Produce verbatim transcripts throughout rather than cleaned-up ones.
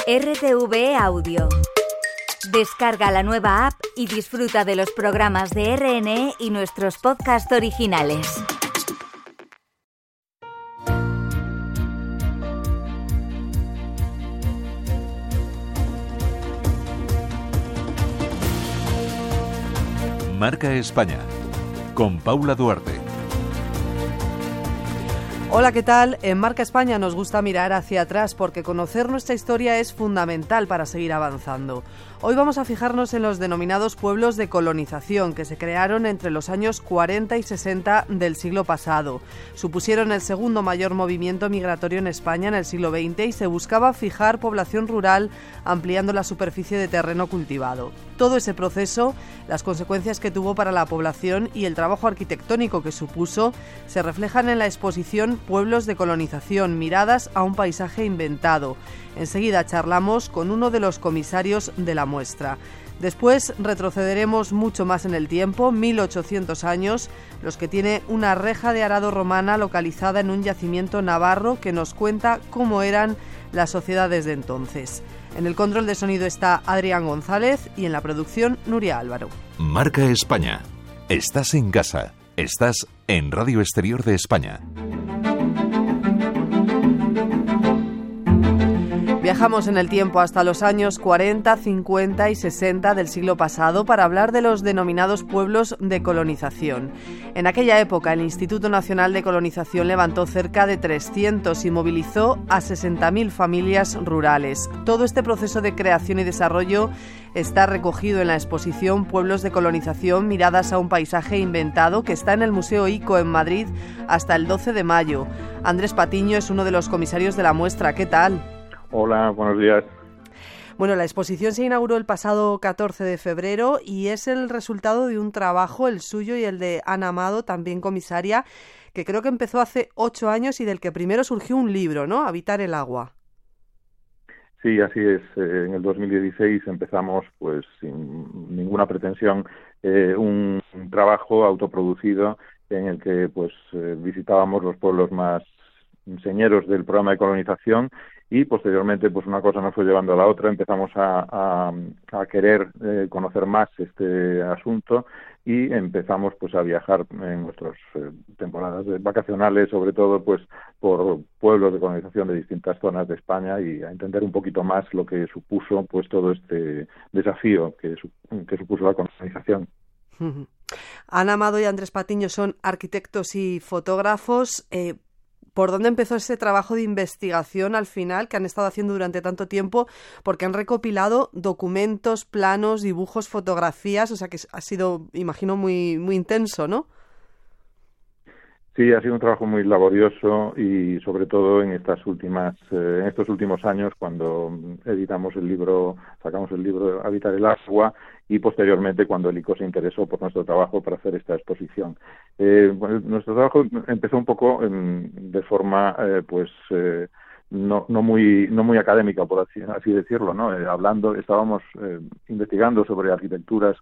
R T V E Audio. Descarga la nueva app y disfruta de los programas de R N E y nuestros podcasts originales. Marca España, con Paula Duarte. Hola, ¿qué tal? En Marca España nos gusta mirar hacia atrás porque conocer nuestra historia es fundamental para seguir avanzando. Hoy vamos a fijarnos en los denominados pueblos de colonización que se crearon entre los años cuarenta y sesenta del siglo pasado. Supusieron el segundo mayor movimiento migratorio en España en el siglo veinte y se buscaba fijar población rural ampliando la superficie de terreno cultivado. Todo ese proceso, las consecuencias que tuvo para la población y el trabajo arquitectónico que supuso, se reflejan en la exposición Pueblos de colonización, miradas a un paisaje inventado. Enseguida charlamos con uno de los comisarios de la muestra. Después retrocederemos mucho más en el tiempo, mil ochocientos años, los que tiene una reja de arado romana localizada en un yacimiento navarro que nos cuenta cómo eran las sociedades de entonces. En el control de sonido está Adrián González y en la producción Nuria Álvaro. Marca España. Estás en casa. Estás en Radio Exterior de España. Viajamos en el tiempo hasta los años cuarenta, cincuenta y sesenta del siglo pasado para hablar de los denominados pueblos de colonización. En aquella época, el Instituto Nacional de Colonización levantó cerca de trescientos y movilizó a sesenta mil familias rurales. Todo este proceso de creación y desarrollo está recogido en la exposición Pueblos de colonización, miradas a un paisaje inventado, que está en el Museo ICO en Madrid hasta el doce de mayo. Andrés Patiño es uno de los comisarios de la muestra. ¿Qué tal? Hola, buenos días. Bueno, la exposición se inauguró el pasado catorce de febrero y es el resultado de un trabajo, el suyo y el de Ana Amado, también comisaria, que creo que empezó hace ocho años y del que primero surgió un libro, ¿no? Habitar el agua. Sí, así es. Eh, en el dos mil dieciséis empezamos, pues sin ninguna pretensión, eh, un, un trabajo autoproducido en el que pues eh, visitábamos los pueblos más señeros del programa de colonización. Y posteriormente, pues una cosa nos fue llevando a la otra, empezamos a, a, a querer eh, conocer más este asunto y empezamos pues a viajar en nuestras eh, temporadas vacacionales, sobre todo pues por pueblos de colonización de distintas zonas de España y a entender un poquito más lo que supuso pues todo este desafío que, que supuso la colonización. Ana Amado y Andrés Patiño son arquitectos y fotógrafos. Eh, ¿Por dónde empezó ese trabajo de investigación al final que han estado haciendo durante tanto tiempo? Porque han recopilado documentos, planos, dibujos, fotografías, o sea que ha sido, imagino, muy muy intenso, ¿no? Sí, ha sido un trabajo muy laborioso y sobre todo en estas últimas, eh, en estos últimos años, cuando editamos el libro, sacamos el libro Habitar el agua y posteriormente cuando el ICO se interesó por nuestro trabajo para hacer esta exposición. Eh, bueno, nuestro trabajo empezó un poco en, de forma, eh, pues, eh, no, no muy, no muy académica, por así, así decirlo, ¿no? Eh, hablando, estábamos eh, investigando sobre arquitecturas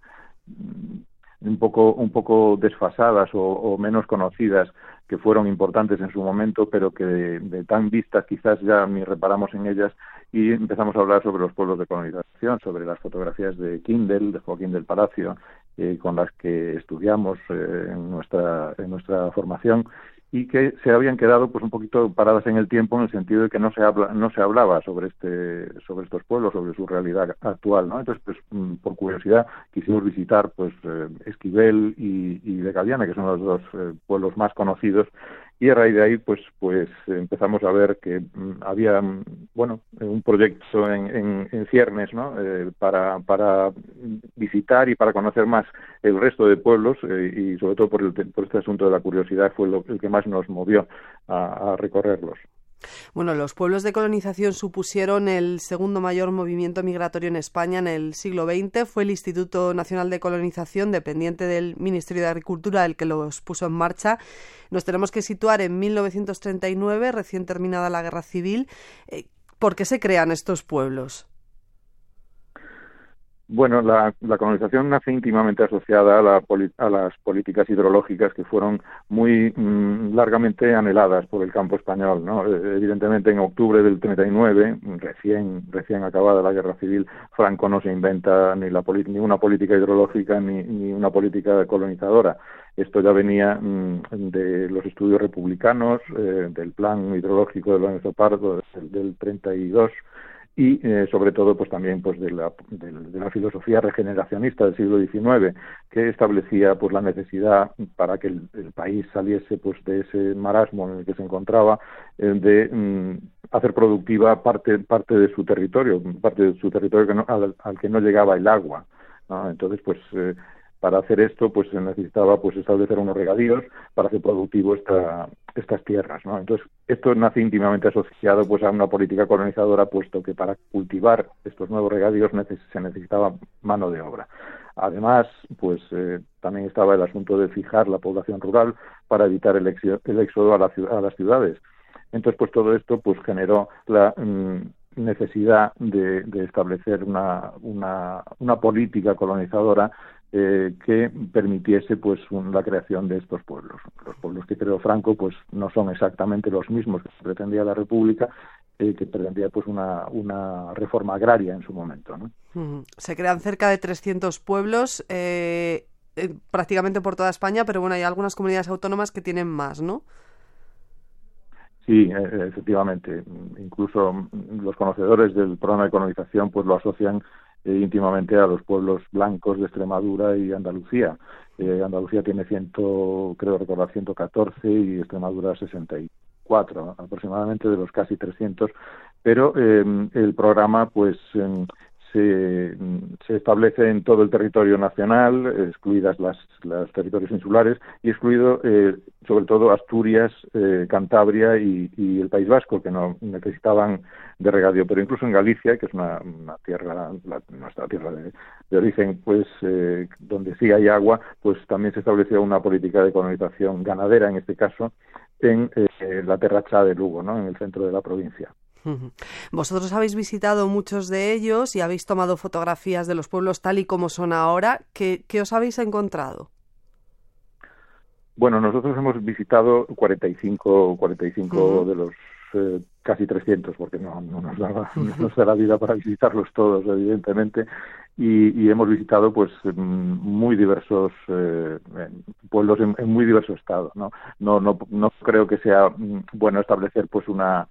un poco un poco desfasadas o, o menos conocidas que fueron importantes en su momento pero que de, de tan vistas quizás ya ni reparamos en ellas y empezamos a hablar sobre los pueblos de colonización, sobre las fotografías de Kindel, de Joaquín del Palacio, eh, con las que estudiamos eh, en nuestra en nuestra formación y que se habían quedado pues un poquito paradas en el tiempo en el sentido de que no se habla no se hablaba sobre este sobre estos pueblos, sobre su realidad actual, ¿no? Entonces pues por curiosidad quisimos visitar pues eh, Esquivel y, y de Galiana, que son los dos eh, pueblos más conocidos, y a raíz de ahí pues pues empezamos a ver que mm, había bueno un proyecto en, en, en ciernes, ¿no? Eh, para para visitar y para conocer más el resto de pueblos eh, y sobre todo por el por este asunto de la curiosidad fue lo, el que más nos movió a, a recorrerlos. Bueno, los pueblos de colonización supusieron el segundo mayor movimiento migratorio en España en el siglo veinte. Fue el Instituto Nacional de Colonización, dependiente del Ministerio de Agricultura, el que los puso en marcha. Nos tenemos que situar en mil novecientos treinta y nueve, recién terminada la Guerra Civil. ¿Por qué se crean estos pueblos? Bueno, la, la colonización nace íntimamente asociada a, la, a las políticas hidrológicas que fueron muy mmm, largamente anheladas por el campo español, ¿no? Eh, evidentemente, en octubre del treinta y nueve, recién recién acabada la Guerra Civil, Franco no se inventa ni, la ni una política hidrológica ni, ni una política colonizadora. Esto ya venía mmm, de los estudios republicanos, eh, del plan hidrológico de Lorenzo Pardo del, del treinta y dos, y eh, sobre todo pues también pues de la, de, de la filosofía regeneracionista del siglo diecinueve, que establecía pues la necesidad para que el, el país saliese pues de ese marasmo en el que se encontraba, eh, de mm, hacer productiva parte parte de su territorio, parte de su territorio que no, al, al que no llegaba el agua, ¿no? Entonces pues eh, para hacer esto pues se necesitaba pues establecer unos regadíos para hacer productivo esta estas tierras, ¿no? Entonces esto nace íntimamente asociado pues a una política colonizadora, puesto que para cultivar estos nuevos regadíos neces se necesitaba mano de obra. Además, pues eh, también estaba el asunto de fijar la población rural para evitar el, éxodo, el éxodo a, la, a las ciudades. Entonces, pues todo esto pues generó la mmm, necesidad de, de establecer una, una, una política colonizadora eh, que permitiese pues un, la creación de estos pueblos. Los pueblos que creó Franco pues no son exactamente los mismos que pretendía la República, eh, que pretendía pues una, una reforma agraria en su momento, ¿no? Uh-huh. Se crean cerca de trescientos pueblos eh, eh, prácticamente por toda España, pero bueno, hay algunas comunidades autónomas que tienen más, ¿no? Sí, efectivamente. Incluso los conocedores del programa de colonización pues lo asocian eh, íntimamente a los pueblos blancos de Extremadura y Andalucía. Eh, Andalucía tiene ciento, creo recordar, ciento catorce y Extremadura sesenta y cuatro aproximadamente de los casi trescientos. Pero eh, el programa pues eh, se, se establece en todo el territorio nacional, excluidas las los territorios insulares, y excluido eh, sobre todo Asturias, eh, Cantabria y, y el País Vasco, que no necesitaban de regadío. Pero incluso en Galicia, que es una, una tierra, la, nuestra tierra de, de origen, pues eh, donde sí hay agua, pues también se estableció una política de colonización ganadera, en este caso, en eh, la Terra Chá de Lugo, ¿no?, en el centro de la provincia. Vosotros habéis visitado muchos de ellos y habéis tomado fotografías de los pueblos tal y como son ahora. ¿Qué, qué os habéis encontrado? Bueno, nosotros hemos visitado cuarenta y cinco, cuarenta y cinco uh-huh. de los eh, casi trescientos, porque no, no nos da, no nos da la vida para visitarlos todos, evidentemente, y, y hemos visitado pues muy diversos eh, pueblos en, en muy diverso estado, ¿no? No, no, no creo que sea bueno establecer pues una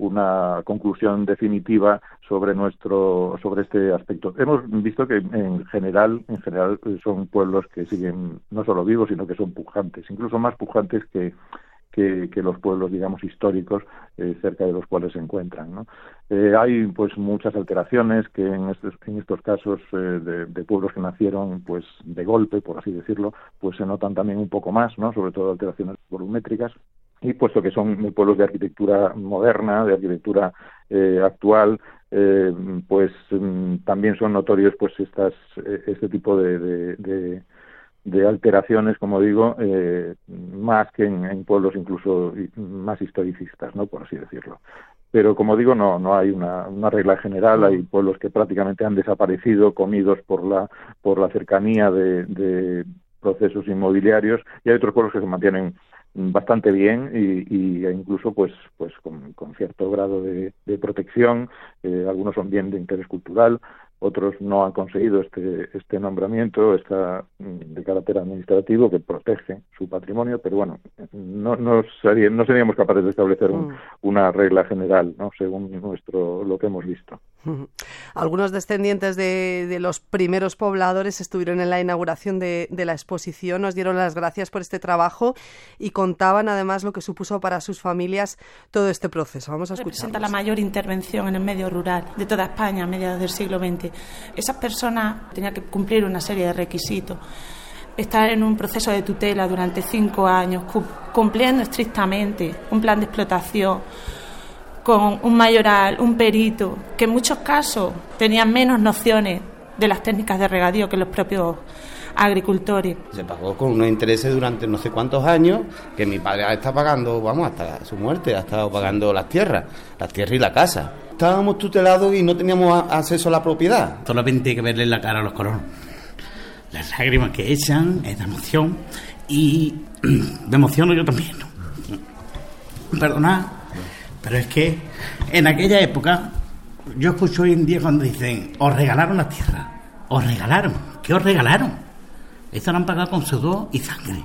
una conclusión definitiva sobre nuestro sobre este aspecto. Hemos visto que en general en general son pueblos que siguen no solo vivos, sino que son pujantes, incluso más pujantes que que, que los pueblos, digamos, históricos eh, cerca de los cuales se encuentran, ¿no? Eh, hay pues muchas alteraciones que en estos en estos casos eh, de, de pueblos que nacieron pues de golpe, por así decirlo, pues se notan también un poco más, ¿no? Sobre todo alteraciones volumétricas. Y puesto que son pueblos de arquitectura moderna, de arquitectura eh, actual, eh, pues mm, también son notorios pues estas eh, este tipo de, de, de, de alteraciones, como digo, eh, más que en, en pueblos incluso más historicistas, ¿no?, por así decirlo. Pero como digo, no no hay una, una regla general. Hay pueblos que prácticamente han desaparecido, comidos por la por la cercanía de, de procesos inmobiliarios, y hay otros pueblos que se mantienen bastante bien y, y incluso pues pues con, con cierto grado de, de protección. Eh, algunos son bien de interés cultural, otros no han conseguido este este nombramiento, esta de carácter administrativo que protege su patrimonio, pero bueno, no no, sería, no seríamos capaces de establecer un, mm. una regla general, ¿no?, según nuestro lo que hemos visto. Algunos descendientes de, de los primeros pobladores estuvieron en la inauguración de, de la exposición, nos dieron las gracias por este trabajo y contaban además lo que supuso para sus familias todo este proceso. Vamos a escuchar. Representa la mayor intervención en el medio rural de toda España a mediados del siglo veinte. Esas personas tenían que cumplir una serie de requisitos. Estar en un proceso de tutela durante cinco años, cumpliendo estrictamente un plan de explotación, con un mayoral, un perito, que en muchos casos tenían menos nociones de las técnicas de regadío que los propios agricultores. Se pagó con unos intereses durante no sé cuántos años, que mi padre está pagando, vamos, hasta su muerte, ha estado pagando las tierras, las tierras y la casa. Estábamos tutelados y no teníamos acceso a la propiedad. Solamente hay que verle la cara a los colonos. Las lágrimas que echan es de emoción y me emociono yo también. Perdonad, pero es que en aquella época yo escucho hoy en día cuando dicen os regalaron las tierras, os regalaron, ¿qué os regalaron? Esto lo han pagado con sudor y sangre,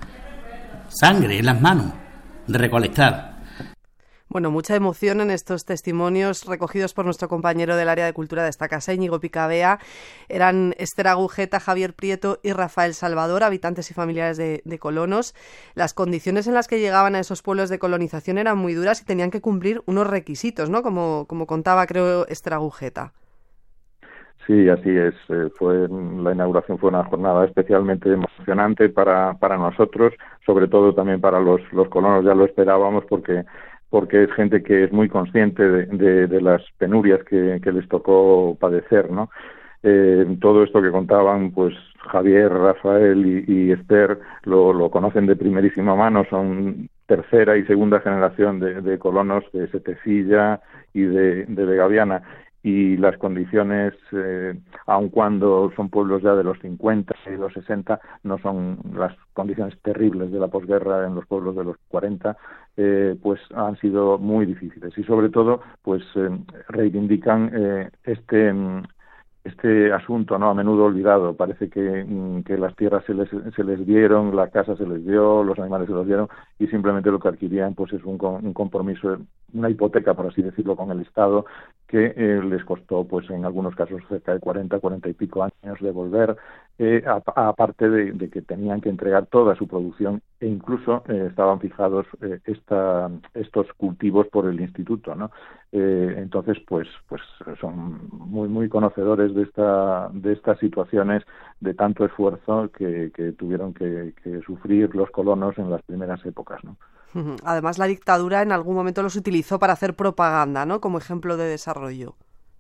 sangre en las manos de recolectar. Bueno, mucha emoción en estos testimonios recogidos por nuestro compañero del área de cultura de esta casa, Íñigo Picabea. Eran Esther Agujeta, Javier Prieto y Rafael Salvador, habitantes y familiares de, de colonos. Las condiciones en las que llegaban a esos pueblos de colonización eran muy duras y tenían que cumplir unos requisitos, ¿no? Como, como contaba, creo, Esther Agujeta. Sí, así es. Fue la inauguración fue una jornada especialmente emocionante para, para nosotros, sobre todo también para los, los colonos. Ya lo esperábamos porque porque es gente que es muy consciente de, de, de las penurias que, que les tocó padecer, ¿no? Eh, todo esto que contaban, pues Javier, Rafael y, y Esther lo, lo conocen de primerísima mano, son tercera y segunda generación de, de colonos de Setecilla y de, de Vegaviana, y las condiciones, eh, aun cuando son pueblos ya de los cincuenta y los sesenta, no son las condiciones terribles de la posguerra en los pueblos de los cuarenta, eh, pues han sido muy difíciles y sobre todo pues eh, reivindican eh, este este asunto, ¿no?, a menudo olvidado. Parece que, que las tierras se les, se les dieron, la casa se les dio, los animales se los dieron y simplemente lo que adquirían pues es un, un compromiso, una hipoteca, por así decirlo, con el Estado que eh, les costó pues en algunos casos cerca de cuarenta, cuarenta y pico años devolver, eh, aparte de, de que tenían que entregar toda su producción e incluso eh, estaban fijados eh, esta, estos cultivos por el instituto, ¿no? Eh, entonces pues pues son muy muy conocedores de esta de estas situaciones de tanto esfuerzo que, que tuvieron que, que sufrir los colonos en las primeras épocas, ¿no? Además, la dictadura en algún momento los utilizó para hacer propaganda, ¿no?, como ejemplo de desarrollo.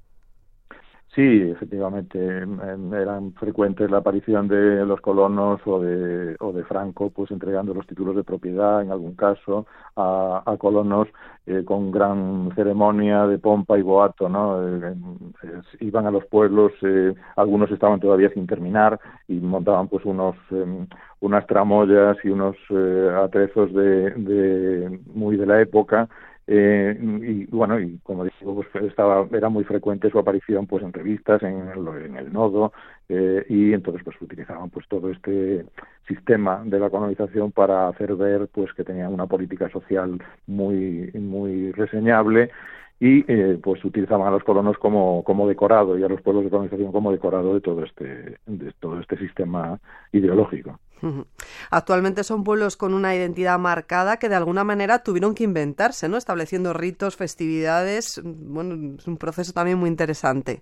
Sí, efectivamente, eran frecuentes la aparición de los colonos o de o de Franco, pues entregando los títulos de propiedad, en algún caso, a, a colonos eh, con gran ceremonia de pompa y boato, ¿no? Eh, eh, iban a los pueblos, eh, algunos estaban todavía sin terminar y montaban pues unos eh, unas tramoyas y unos eh, atrezos de, de muy de la época. Eh, y bueno, y como digo, pues estaba era muy frecuente su aparición pues en revistas, en el, en el Nodo, eh, y entonces pues utilizaban pues todo este sistema de la colonización para hacer ver pues que tenían una política social muy muy reseñable y eh, pues utilizaban a los colonos como como decorado y a los pueblos de colonización como decorado de todo este de todo este sistema ideológico. Actualmente son pueblos con una identidad marcada que de alguna manera tuvieron que inventarse, ¿no?, estableciendo ritos, festividades. Bueno, es un proceso también muy interesante.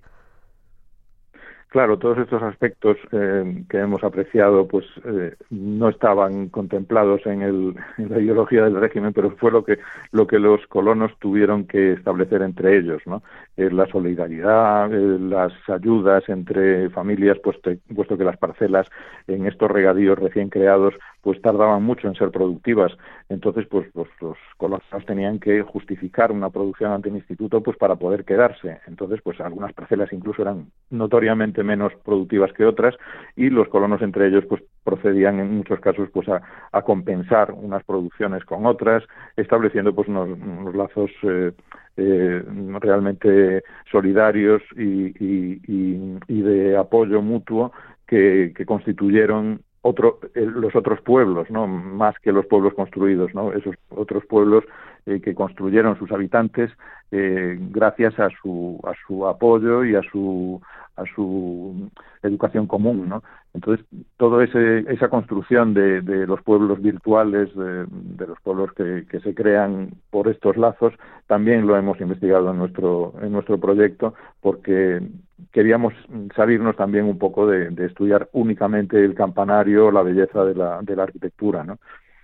Claro, todos estos aspectos eh, que hemos apreciado pues eh, no estaban contemplados en, el, en la ideología del régimen, pero fue lo que lo que los colonos tuvieron que establecer entre ellos, ¿no? Eh, la solidaridad, eh, las ayudas entre familias, puesto, puesto que las parcelas en estos regadíos recién creados pues tardaban mucho en ser productivas. Entonces pues los, los colonos tenían que justificar una producción ante el instituto pues para poder quedarse. Entonces pues algunas parcelas incluso eran notoriamente menos productivas que otras y los colonos entre ellos pues procedían en muchos casos pues a, a compensar unas producciones con otras, estableciendo pues unos, unos lazos eh, eh, realmente solidarios y, y, y, y de apoyo mutuo que, que constituyeron otro eh, los otros pueblos, ¿no?, más que los pueblos construidos, ¿no?, esos otros pueblos eh, que construyeron sus habitantes eh, gracias a su a su apoyo y a su a su educación común, ¿no? Entonces, toda esa construcción de, de los pueblos virtuales, de, de los pueblos que, que se crean por estos lazos, también lo hemos investigado en nuestro en nuestro proyecto, porque queríamos salirnos también un poco de, de estudiar únicamente el campanario, la belleza de la, de la arquitectura, ¿no?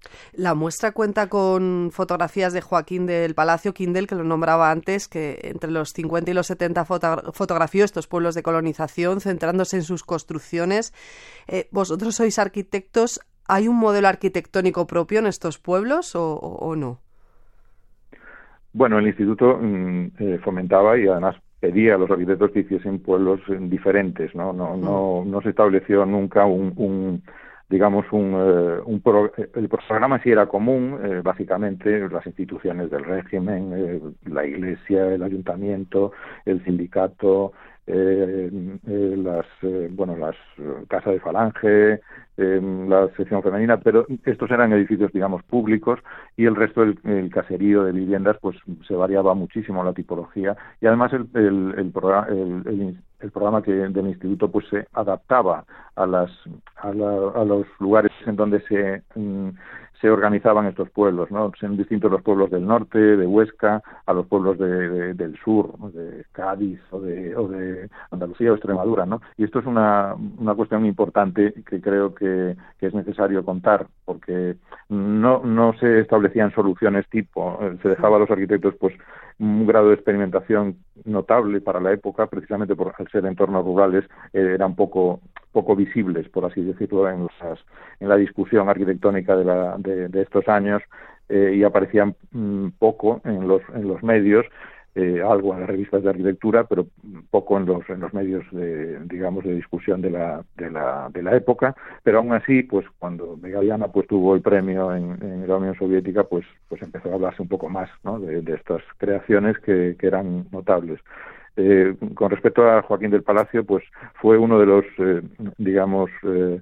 La muestra cuenta con fotografías de Joaquín del Palacio Quindel, que lo nombraba antes, que entre los cincuenta y los setenta foto- fotografió estos pueblos de colonización, centrándose en sus construcciones. Eh, vosotros sois arquitectos, ¿hay un modelo arquitectónico propio en estos pueblos o, o, o no? Bueno, el instituto mm, eh, fomentaba y además pedía a los arquitectos que hiciesen pueblos eh, diferentes, ¿no? No, no, no se estableció nunca un, un digamos, un, eh, un pro, el programa sí era común, eh, básicamente las instituciones del régimen, eh, la iglesia, el ayuntamiento, el sindicato, eh, eh, las, eh, bueno, las Casa de Falange, eh, la sección femenina, pero estos eran edificios, digamos, públicos, y el resto del el caserío de viviendas, pues se variaba muchísimo la tipología, y además el, el, el, programa, el, el, el programa que del instituto pues se adaptaba a las a, la, a los lugares en donde se mm, se organizaban estos pueblos, ¿no? Son distintos los pueblos del norte, de Huesca, a los pueblos de, de, del sur, de Cádiz o de, o de Andalucía o Extremadura, ¿no? Y esto es una, una cuestión importante que creo que, que es necesario contar, porque no, no se establecían soluciones tipo, se dejaba a los arquitectos pues un grado de experimentación notable para la época, precisamente por al ser entornos rurales, eh, eran poco poco visibles, por así decirlo, en, las, en la discusión arquitectónica de, la, de, de estos años, eh, y aparecían mmm, poco en los, en los medios, eh, algo en las revistas de arquitectura, pero poco en los, en los medios de, digamos, de discusión de la, de la, de la época. Pero aún así, pues cuando Begaviana pues tuvo el premio en, en la Unión Soviética, pues, pues empezó a hablarse un poco más, ¿no?, de, de estas creaciones que, que eran notables. Eh, con respecto a Joaquín del Palacio, pues fue uno de los, eh, digamos, eh,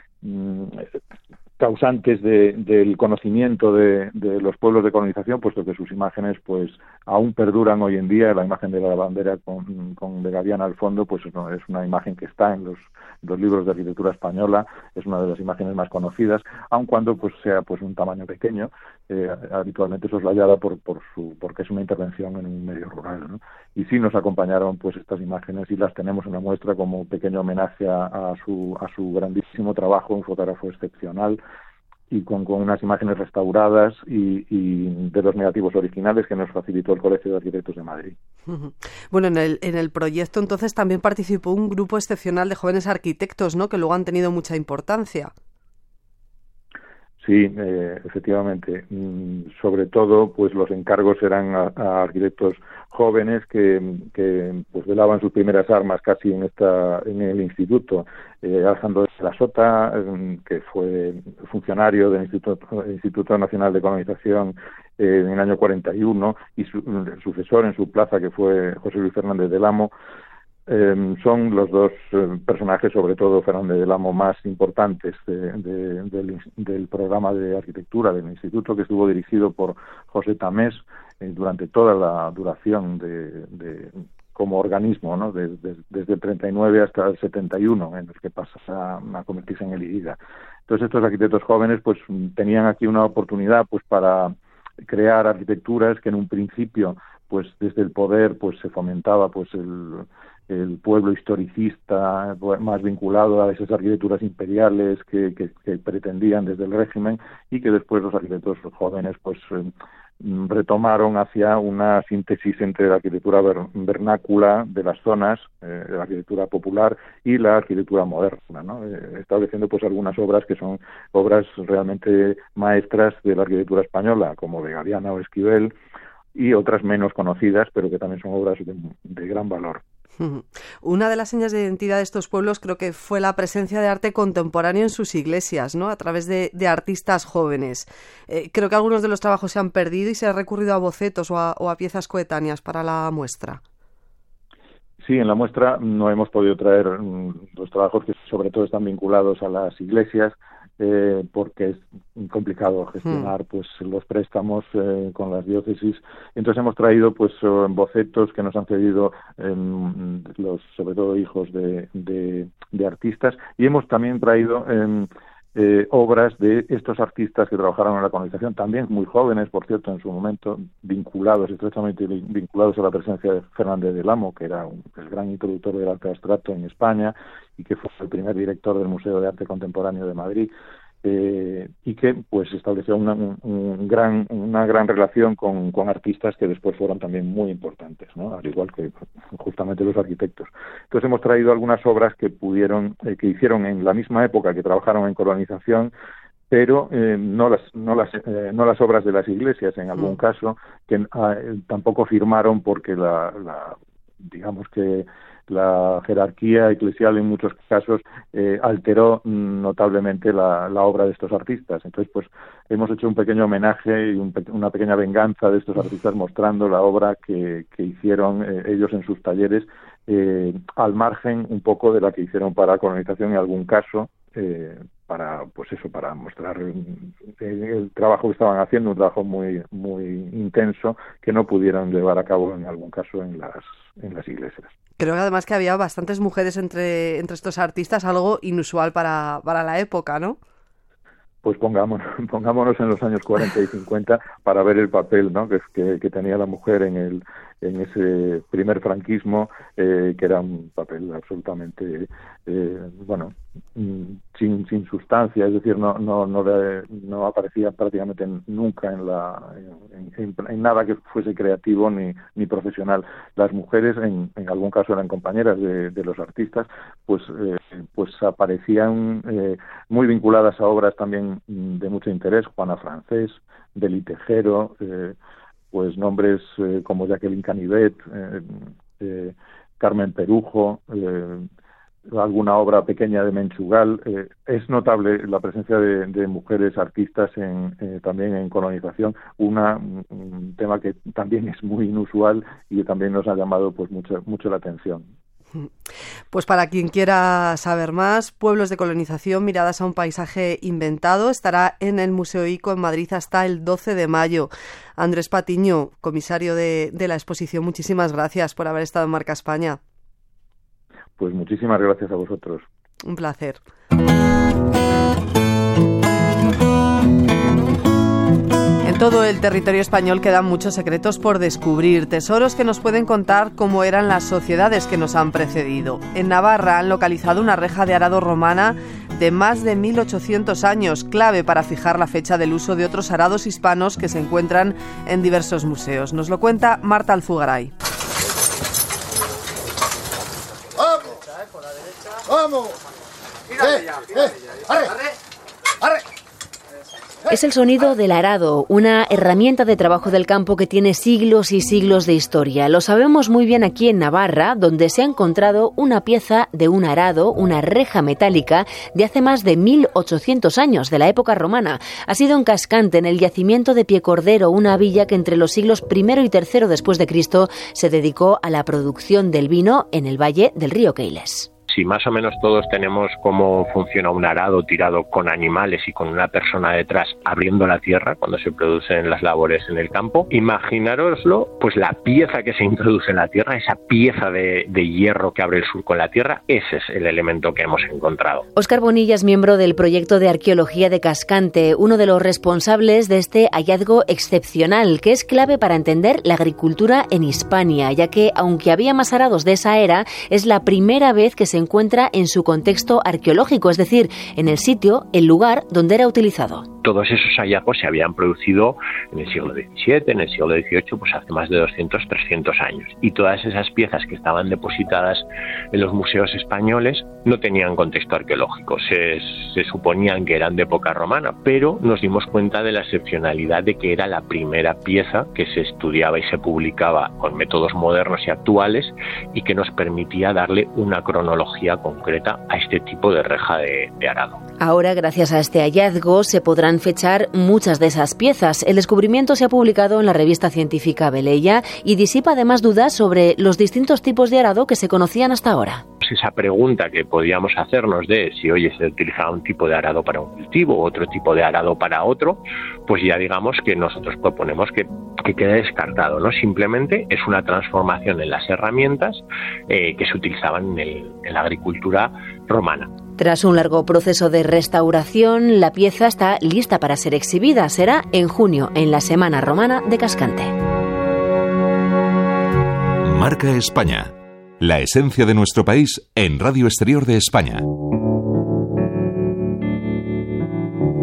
causantes de, del conocimiento de, de los pueblos de colonización, puesto que sus imágenes pues aún perduran hoy en día. La imagen de la bandera con, con Begaviana al fondo pues no, es una imagen que está en los, los libros de arquitectura española, es una de las imágenes más conocidas, aun cuando pues sea pues un tamaño pequeño, eh, habitualmente soslayada por, por su, porque es una intervención en un medio rural, ¿no? Y sí nos acompañaron pues estas imágenes y las tenemos en la muestra como un pequeño homenaje a, a su a su grandísimo trabajo, un fotógrafo excepcional, y con, con unas imágenes restauradas y, y de los negativos originales que nos facilitó el Colegio de Arquitectos de Madrid. Bueno, en el, en el proyecto entonces también participó un grupo excepcional de jóvenes arquitectos, ¿no?, que luego han tenido mucha importancia. Sí, eh, efectivamente. Mm, sobre todo, pues los encargos eran a, a arquitectos jóvenes que, que pues velaban sus primeras armas casi en esta en el instituto. Eh, Alejandro de la Sota, eh, que fue funcionario del Instituto, Instituto Nacional de Colonización eh, en el año cuarenta y uno, y su el sucesor en su plaza, que fue José Luis Fernández del Amo. Eh, son los dos eh, personajes, sobre todo Fernández del Amo, más importantes de, de, del, del programa de arquitectura del instituto, que estuvo dirigido por José Tamés eh, durante toda la duración de, de como organismo, ¿no?, de, de, desde el treinta y nueve hasta el setenta y uno, en el que pasa a, a convertirse en el I D A. Entonces estos arquitectos jóvenes pues tenían aquí una oportunidad pues para crear arquitecturas que en un principio pues desde el poder pues se fomentaba pues el el pueblo historicista más vinculado a esas arquitecturas imperiales que, que, que pretendían desde el régimen, y que después los arquitectos jóvenes pues eh, retomaron hacia una síntesis entre la arquitectura vernácula de las zonas, eh, de la arquitectura popular y la arquitectura moderna, ¿no?, eh, estableciendo pues algunas obras que son obras realmente maestras de la arquitectura española, como Begaviana o Esquivel, y otras menos conocidas, pero que también son obras de, de gran valor. Una de las señas de identidad de estos pueblos creo que fue la presencia de arte contemporáneo en sus iglesias, ¿no?, a través de, de artistas jóvenes. Eh, creo que algunos de los trabajos se han perdido y se ha recurrido a bocetos o a, o a piezas coetáneas para la muestra. Sí, en la muestra no hemos podido traer mm, los trabajos que sobre todo están vinculados a las iglesias, eh, porque es complicado gestionar mm. pues los préstamos eh, con las diócesis. Entonces hemos traído pues bocetos que nos han cedido eh, los, sobre todo hijos de, de, de artistas, y hemos también traído eh, Eh, obras de estos artistas que trabajaron en la colonización, también muy jóvenes, por cierto, en su momento, vinculados, estrechamente vinculados a la presencia de Fernández del Amo, que era un, el gran introductor del arte abstracto en España y que fue el primer director del Museo de Arte Contemporáneo de Madrid. eh, y que pues estableció una, un, un gran, una gran relación con, con artistas que después fueron también muy importantes, ¿no? Al igual que justamente los arquitectos. Entonces hemos traído algunas obras que pudieron, eh, que hicieron en la misma época que trabajaron en colonización, pero eh, no las no las eh, no las obras de las iglesias en algún mm. caso, que eh, tampoco firmaron porque la, la digamos que la jerarquía eclesial en muchos casos eh, alteró notablemente la, la obra de estos artistas. Entonces, pues hemos hecho un pequeño homenaje y un pe- una pequeña venganza de estos artistas mostrando la obra que, que hicieron eh, ellos en sus talleres, eh, al margen un poco de la que hicieron para colonización en algún caso, eh, para pues eso, para mostrar el, el trabajo que estaban haciendo, un trabajo muy muy intenso que no pudieron llevar a cabo en algún caso en las en las iglesias. Creo que además que había bastantes mujeres entre entre estos artistas, algo inusual para para la época, ¿no? Pues pongámonos, pongámonos en los años cuarenta y cincuenta para ver el papel, ¿no?, que, que, que tenía la mujer en el en ese primer franquismo, eh, que era un papel absolutamente, eh, bueno, sin sin sustancia, es decir, no no no, de, no aparecía prácticamente nunca en la en, en, en nada que fuese creativo ni ni profesional. Las mujeres, en, en algún caso eran compañeras de, de los artistas, pues eh, pues aparecían eh, muy vinculadas a obras también de mucho interés, Juana Francés, Deli Tejero, eh, pues nombres eh, como Jacqueline Canivet, eh, eh, Carmen Perujo, eh, alguna obra pequeña de Menchugal. Eh, es notable la presencia de, de mujeres artistas en, eh, también en colonización, una, un tema que también es muy inusual y que también nos ha llamado pues mucho, mucho la atención. Pues para quien quiera saber más, Pueblos de colonización, miradas a un paisaje inventado, estará en el Museo ICO en Madrid hasta el doce de mayo. Andrés Patiño, comisario de, de la exposición, muchísimas gracias por haber estado en Marca España. Pues muchísimas gracias a vosotros. Un placer. En todo el territorio español quedan muchos secretos por descubrir, tesoros que nos pueden contar cómo eran las sociedades que nos han precedido. En Navarra han localizado una reja de arado romana de más de mil ochocientos años, clave para fijar la fecha del uso de otros arados hispanos que se encuentran en diversos museos. Nos lo cuenta Marta Alzugaray. ¡Vamos! ¡Vamos! ¡Eh! ¡Eh! ¡Arre! ¡Arre! Es el sonido del arado, una herramienta de trabajo del campo que tiene siglos y siglos de historia. Lo sabemos muy bien aquí en Navarra, donde se ha encontrado una pieza de un arado, una reja metálica de hace más de mil ochocientos años, de la época romana. Ha sido en Cascante, en el yacimiento de Piecordero, una villa que entre los siglos primero y tercero después de Cristo se dedicó a la producción del vino en el valle del río Keiles. Si más o menos todos tenemos cómo funciona un arado tirado con animales y con una persona detrás abriendo la tierra cuando se producen las labores en el campo, imaginároslo, pues la pieza que se introduce en la tierra, esa pieza de, de hierro que abre el surco en la tierra, ese es el elemento que hemos encontrado. Óscar Bonilla es miembro del proyecto de arqueología de Cascante, uno de los responsables de este hallazgo excepcional, que es clave para entender la agricultura en Hispania, ya que, aunque había más arados de esa era, es la primera vez que se encuentra en su contexto arqueológico, es decir, en el sitio, el lugar donde era utilizado. Todos esos hallazgos se habían producido en el siglo diecisiete, en el siglo dieciocho, pues hace más de doscientos, trescientos años. Y todas esas piezas que estaban depositadas en los museos españoles no tenían contexto arqueológico, se, se suponían que eran de época romana, pero nos dimos cuenta de la excepcionalidad de que era la primera pieza que se estudiaba y se publicaba con métodos modernos y actuales y que nos permitía darle una cronología concreta a este tipo de reja de, de arado. Ahora, gracias a este hallazgo, se podrán fechar muchas de esas piezas. El descubrimiento se ha publicado en la revista científica Beleya y disipa además dudas sobre los distintos tipos de arado que se conocían hasta ahora. Esa pregunta que podíamos hacernos de si hoy se utilizaba un tipo de arado para un cultivo o otro tipo de arado para otro, pues ya digamos que nosotros proponemos que, que quede descartado, ¿no? Simplemente es una transformación en las herramientas eh, que se utilizaban en, el, en la agricultura romana. Tras un largo proceso de restauración, la pieza está lista para ser exhibida. Será en junio, en la Semana Romana de Cascante. Marca España. La esencia de nuestro país en Radio Exterior de España.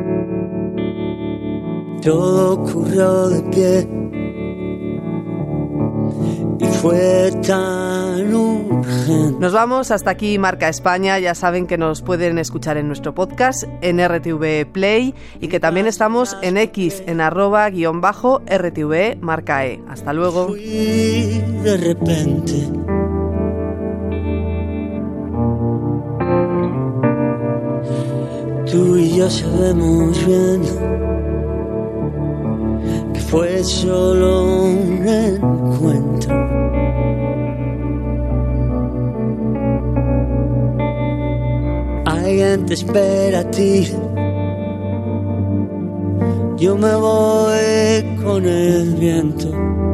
Todo ocurrió de pie y fue tan urgente. Nos vamos, hasta aquí Marca España. Ya saben que nos pueden escuchar en nuestro podcast, en R T V Play, y que también estamos en X, en arroba guión bajo R T V Marca E. Hasta luego. Fui de repente. Tú y yo sabemos bien que fue solo un encuentro. Alguien te espera a ti. Yo me voy con el viento.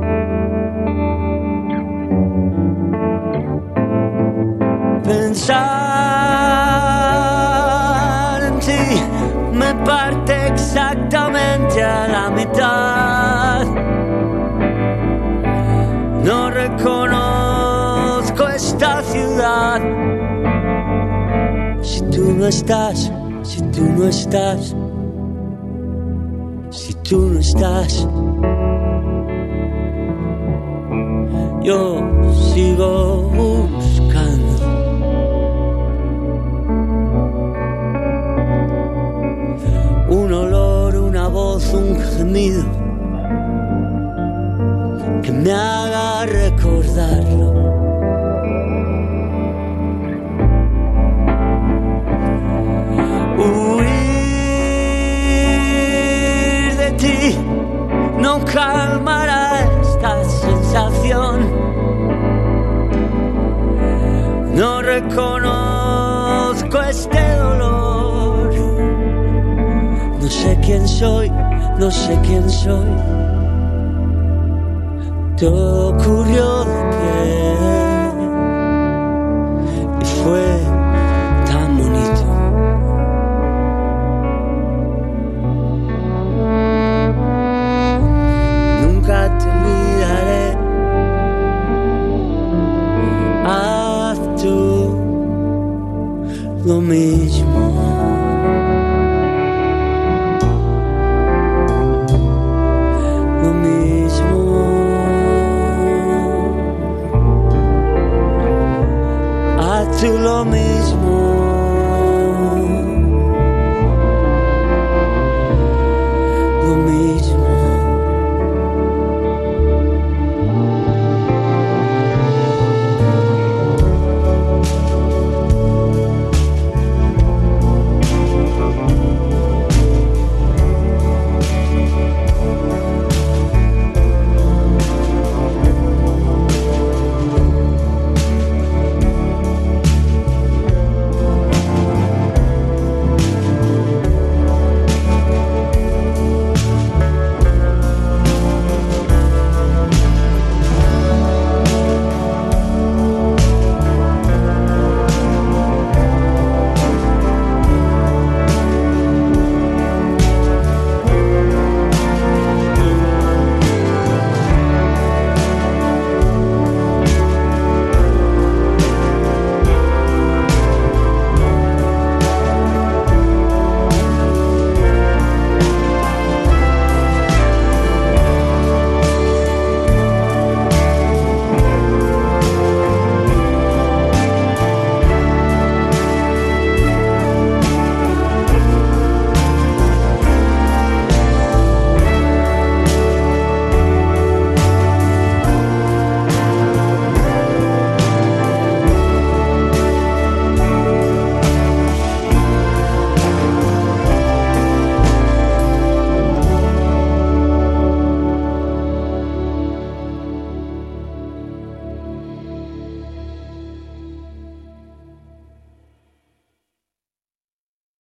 Pensar en ti me parte exactamente a la mitad. No reconozco esta ciudad. Si tú no estás, si tú no estás, si tú no estás, yo sigo buscando. Un olor, una voz, un gemido que me haga recordarlo. Huir de ti no calmará esta sensación. No reconozco este dolor. No sé quién soy, no sé quién soy. Todo ocurrió